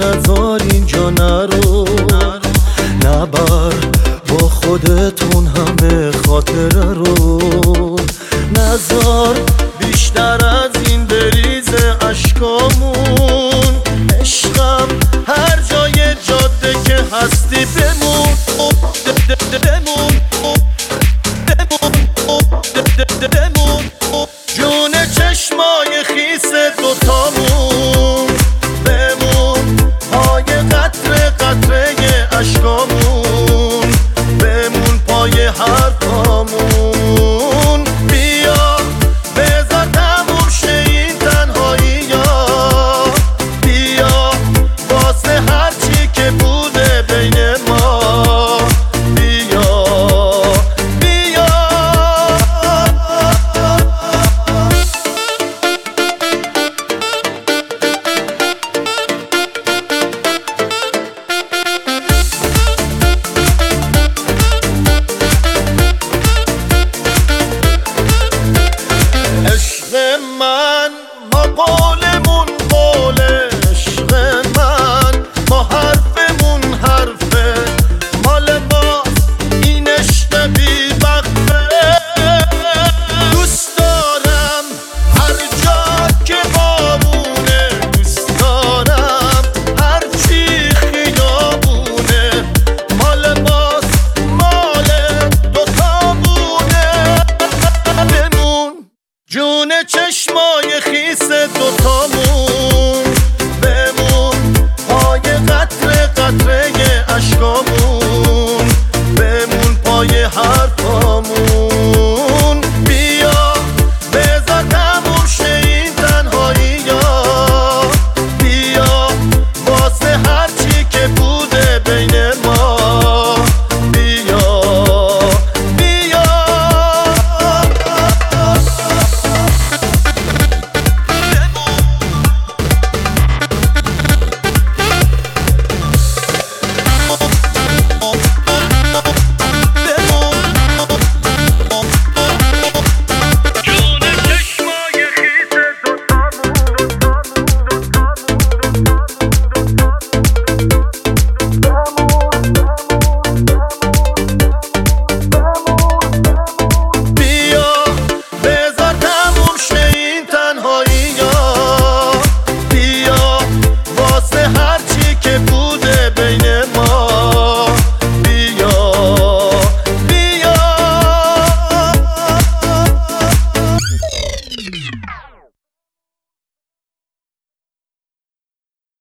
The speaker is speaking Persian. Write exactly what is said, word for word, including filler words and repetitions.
نزار اینجا نرو، نبر با خودتون همه خاطره رو، نزار بیشتر از این بریزه اشکامون. عشقم هر جای جاده که هستی بمون بمون بمون جون چشمای خیس دوتامون، بمون پای قطره قطره اشکامون، بمون پای حرفامون. بیا بذار تموم شه این تنهایی ها، بیا واسه هرچی که بوده بین ما، بیا بیا. عشق من ما قولمون قوله، عشق من ما حرفمون حرفه، مال ماست این عشق بی وقفه. دوست دارم هر جا که بارونه، دوست دارم هر چی خیابونه، مال ماست مال دوتامونه. بمون جون چشمای خیس دوتامون.